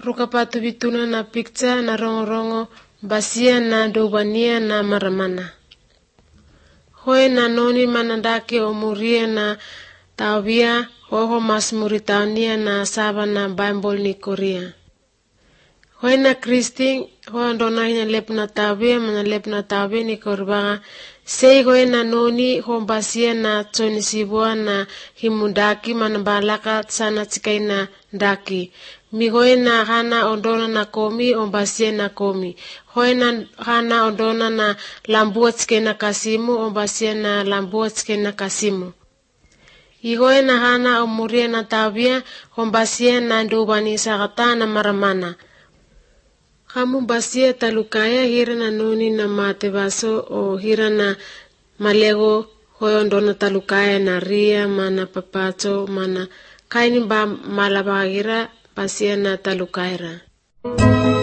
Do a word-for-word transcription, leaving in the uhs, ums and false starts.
rukapatu bituna na picture na rongo-rongo basia na dobania na maramana. Hoe na noni manandake omuria na tawia hoho mas muritaunia na saba na Bible ni Korea. Hoe na Kristi hoe ndona hina lep na tawia mana lep na tawia ni korbaga sei hoe na noni ho basia na tsonisibua na himundaki manabalaka sana tikai na daki. Mi hoe na hana ondona na komi ombasia na komi. Hoe na hana ondona na lambua tike na kasimu ombasia na lambua tike na kasimu. I hoe na hana omuria na tawia ombasia na ndubani sagata na maramana. Kamu basia talukaya hira na noni na matebaso o hira na malego hoe ondona talukaya na ria mana papato mana kaini ba malabagira basia na talukaira.